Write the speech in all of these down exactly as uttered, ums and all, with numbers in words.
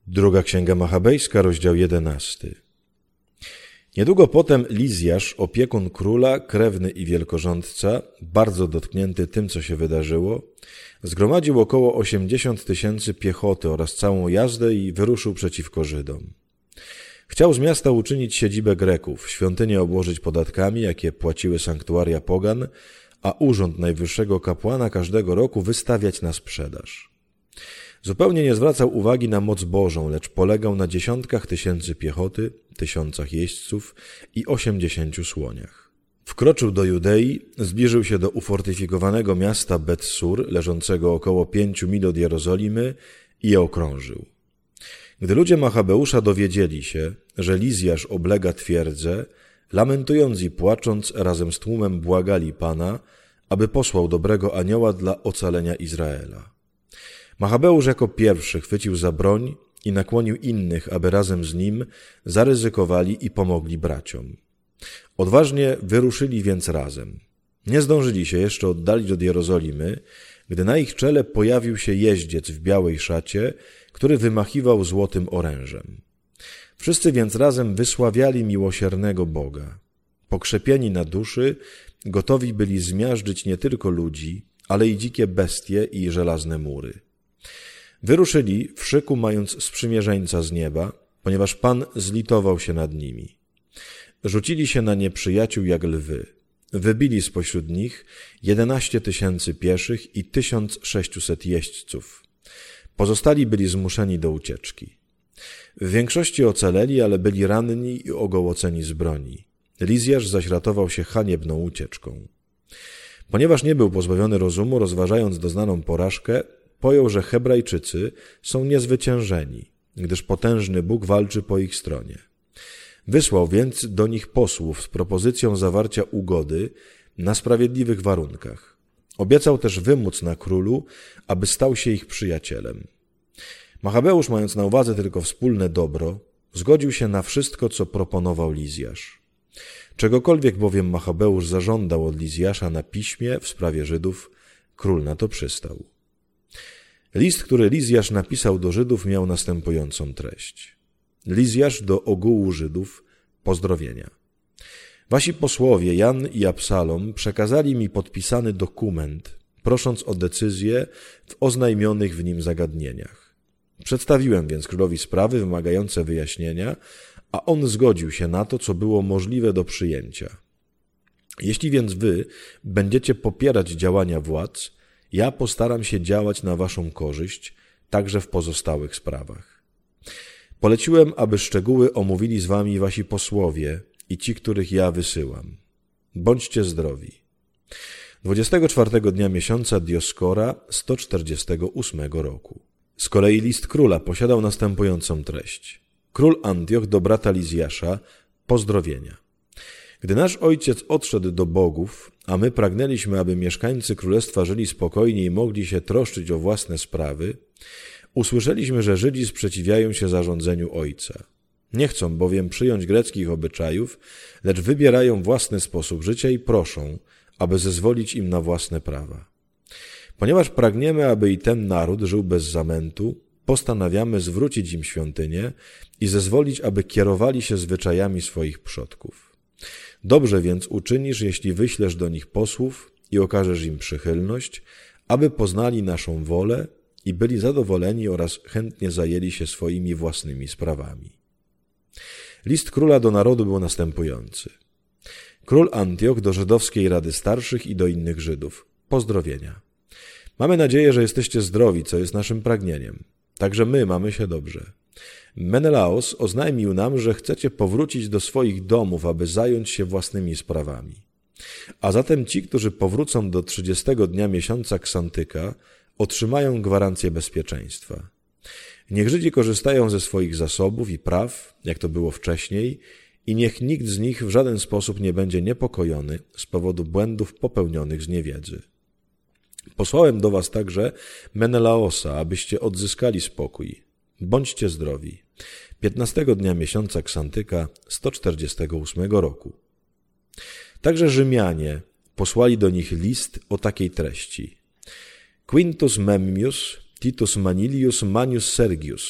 Druga Księga Machabejska, rozdział jedenasty. Niedługo potem Lizjasz, opiekun króla, krewny i wielkorządca, bardzo dotknięty tym, co się wydarzyło, zgromadził około osiemdziesiąt tysięcy piechoty oraz całą jazdę i wyruszył przeciwko Żydom. Chciał z miasta uczynić siedzibę Greków, świątynię obłożyć podatkami, jakie płaciły sanktuaria pogan, a urząd najwyższego kapłana każdego roku wystawiać na sprzedaż. Zupełnie nie zwracał uwagi na moc Bożą, lecz polegał na dziesiątkach tysięcy piechoty, tysiącach jeźdźców i osiemdziesięciu słoniach. Wkroczył do Judei, zbliżył się do ufortyfikowanego miasta Bet-Sur, leżącego około pięciu mil od Jerozolimy, i je okrążył. Gdy ludzie Machabeusza dowiedzieli się, że Lizjasz oblega twierdzę, lamentując i płacząc, razem z tłumem błagali Pana, aby posłał dobrego anioła dla ocalenia Izraela. Machabeusz jako pierwszy chwycił za broń i nakłonił innych, aby razem z nim zaryzykowali i pomogli braciom. Odważnie wyruszyli więc razem. Nie zdążyli się jeszcze oddalić od Jerozolimy, gdy na ich czele pojawił się jeździec w białej szacie, który wymachiwał złotym orężem. Wszyscy więc razem wysławiali miłosiernego Boga. Pokrzepieni na duszy, gotowi byli zmiażdżyć nie tylko ludzi, ale i dzikie bestie i żelazne mury. Wyruszyli w szyku, mając sprzymierzeńca z nieba, ponieważ Pan zlitował się nad nimi. Rzucili się na nieprzyjaciół jak lwy. Wybili spośród nich jedenaście tysięcy pieszych i tysiąc sześciuset jeźdźców. Pozostali byli zmuszeni do ucieczki. W większości ocaleli, ale byli ranni i ogołoceni z broni. Lizjasz zaś ratował się haniebną ucieczką. Ponieważ nie był pozbawiony rozumu, rozważając doznaną porażkę, pojął, że Hebrajczycy są niezwyciężeni, gdyż potężny Bóg walczy po ich stronie. Wysłał więc do nich posłów z propozycją zawarcia ugody na sprawiedliwych warunkach. Obiecał też wymóc na królu, aby stał się ich przyjacielem. Machabeusz, mając na uwadze tylko wspólne dobro, zgodził się na wszystko, co proponował Lizjasz. Czegokolwiek bowiem Machabeusz zażądał od Lizjasza na piśmie w sprawie Żydów, król na to przystał. List, który Lizjasz napisał do Żydów, miał następującą treść. Lizjasz do ogółu Żydów, pozdrowienia. Wasi posłowie Jan i Absalom przekazali mi podpisany dokument, prosząc o decyzję w oznajmionych w nim zagadnieniach. Przedstawiłem więc królowi sprawy wymagające wyjaśnienia, a on zgodził się na to, co było możliwe do przyjęcia. Jeśli więc wy będziecie popierać działania władz, ja postaram się działać na waszą korzyść, także w pozostałych sprawach. Poleciłem, aby szczegóły omówili z wami wasi posłowie i ci, których ja wysyłam. Bądźcie zdrowi. dwudziestego czwartego dnia miesiąca Dioskora sto czterdziestego ósmego roku. Z kolei list króla posiadał następującą treść. Król Antioch do brata Lizjasza, pozdrowienia. Gdy nasz ojciec odszedł do bogów, a my pragnęliśmy, aby mieszkańcy królestwa żyli spokojnie i mogli się troszczyć o własne sprawy, usłyszeliśmy, że Żydzi sprzeciwiają się zarządzeniu ojca. Nie chcą bowiem przyjąć greckich obyczajów, lecz wybierają własny sposób życia i proszą, aby zezwolić im na własne prawa. Ponieważ pragniemy, aby i ten naród żył bez zamętu, postanawiamy zwrócić im świątynię i zezwolić, aby kierowali się zwyczajami swoich przodków. Dobrze więc uczynisz, jeśli wyślesz do nich posłów i okażesz im przychylność, aby poznali naszą wolę i byli zadowoleni oraz chętnie zajęli się swoimi własnymi sprawami. List króla do narodu był następujący. Król Antioch do Żydowskiej Rady Starszych i do innych Żydów. Pozdrowienia. Mamy nadzieję, że jesteście zdrowi, co jest naszym pragnieniem. Także my mamy się dobrze. Menelaos oznajmił nam, że chcecie powrócić do swoich domów, aby zająć się własnymi sprawami. A zatem ci, którzy powrócą do trzydziestego dnia miesiąca Ksantyka, otrzymają gwarancję bezpieczeństwa. Niech Żydzi korzystają ze swoich zasobów i praw, jak to było wcześniej, i niech nikt z nich w żaden sposób nie będzie niepokojony z powodu błędów popełnionych z niewiedzy. Posłałem do was także Menelaosa, abyście odzyskali spokój. Bądźcie zdrowi. piętnastego dnia miesiąca Ksantyka sto czterdziestego ósmego roku. Także Rzymianie posłali do nich list o takiej treści. Quintus Memmius, Titus Manilius Manius Sergius,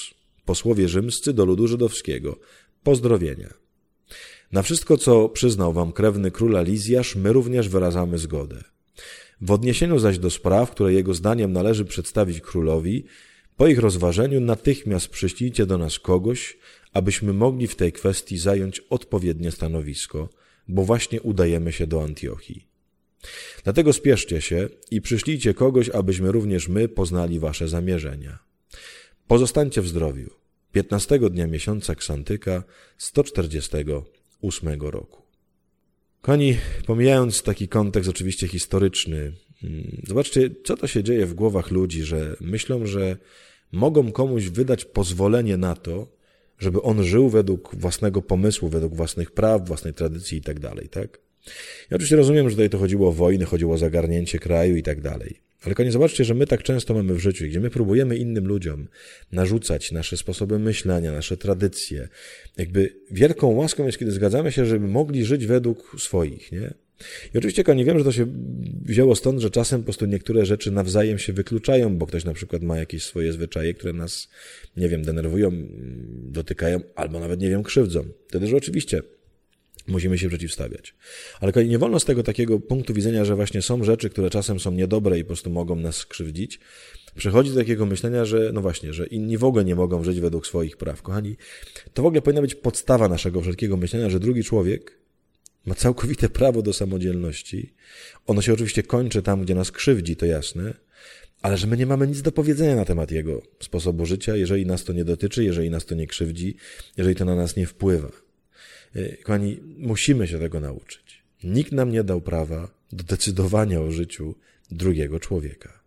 Posłowie rzymscy do ludu żydowskiego. Pozdrowienia. Na wszystko, co przyznał wam krewny króla Lizjasz, my również wyrażamy zgodę. W odniesieniu zaś do spraw, które jego zdaniem należy przedstawić królowi, po ich rozważeniu natychmiast przyślijcie do nas kogoś, abyśmy mogli w tej kwestii zająć odpowiednie stanowisko, bo właśnie udajemy się do Antiochii. Dlatego spieszcie się i przyślijcie kogoś, abyśmy również my poznali wasze zamierzenia. Pozostańcie w zdrowiu. piętnastego dnia miesiąca Ksantyka sto czterdziestego ósmego roku. Kochani, pomijając taki kontekst oczywiście historyczny, zobaczcie, co to się dzieje w głowach ludzi, że myślą, że mogą komuś wydać pozwolenie na to, żeby on żył według własnego pomysłu, według własnych praw, własnej tradycji i tak dalej, tak? Ja oczywiście rozumiem, że tutaj to chodziło o wojny, chodziło o zagarnięcie kraju i tak dalej. Ale kochani, zobaczcie, że my tak często mamy w życiu, gdzie my próbujemy innym ludziom narzucać nasze sposoby myślenia, nasze tradycje. Jakby wielką łaską jest, kiedy zgadzamy się, żeby mogli żyć według swoich, nie? I oczywiście, kochani, wiem, że to się wzięło stąd, że czasem po prostu niektóre rzeczy nawzajem się wykluczają, bo ktoś na przykład ma jakieś swoje zwyczaje, które nas, nie wiem, denerwują, dotykają, albo nawet, nie wiem, krzywdzą. Wtedy, że oczywiście musimy się przeciwstawiać. Ale kochani, nie wolno z tego takiego punktu widzenia, że właśnie są rzeczy, które czasem są niedobre i po prostu mogą nas skrzywdzić, przechodzi do takiego myślenia, że no właśnie, że inni w ogóle nie mogą żyć według swoich praw. Kochani, to w ogóle powinna być podstawa naszego wszelkiego myślenia, że drugi człowiek ma całkowite prawo do samodzielności. Ono się oczywiście kończy tam, gdzie nas krzywdzi, to jasne, ale że my nie mamy nic do powiedzenia na temat jego sposobu życia, jeżeli nas to nie dotyczy, jeżeli nas to nie krzywdzi, jeżeli to na nas nie wpływa. Kochani, musimy się tego nauczyć. Nikt nam nie dał prawa do decydowania o życiu drugiego człowieka.